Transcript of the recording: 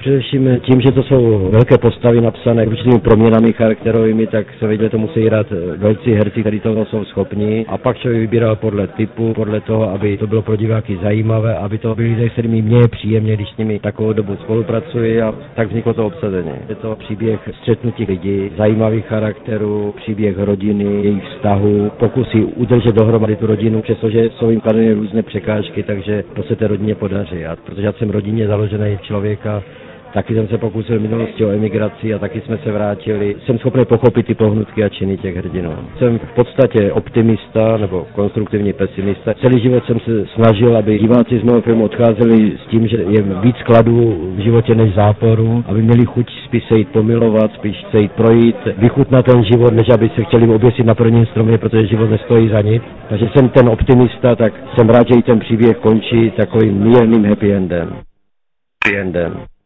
především tím, že to jsou velké postavy napsané určitými proměnami charakterovými, tak se věděli, to musí hrát velcí herci, kteří toho jsou schopní. A pak člověk vybíral podle typu, podle toho, aby to bylo pro diváky zajímavé, aby to byli lidé, s kterými mě je příjemně, když s nimi takovou dobu spolupracuji, a tak vzniklo to obsazení. Je to příběh střetnutí lidí, zajímavých charakterů, příběh rodiny, jejich vztahu, pokusy udržet dohromady tu rodinu, přestože jsou jim kladeny různé překážky, takže to se té rodině podaří. A protože já jsem rodině založený člověka, taky jsem se pokusil v minulosti o emigraci a taky jsme se vrátili. Jsem schopný pochopit ty pohnutky a činy těch hrdinů. Jsem v podstatě optimista nebo konstruktivní pesimista. Celý život jsem se snažil, aby diváci z mého filmu odcházeli s tím, že je víc kladů v životě než záporů, aby měli chuť spíš se jít pomilovat, spíš se jít projít, vychutnat ten život, než aby se chtěli oběsit na prvním stromě, protože život nestojí za nic. Takže jsem ten optimista, tak jsem rád, že i ten příběh končí takovým mírným happy endem.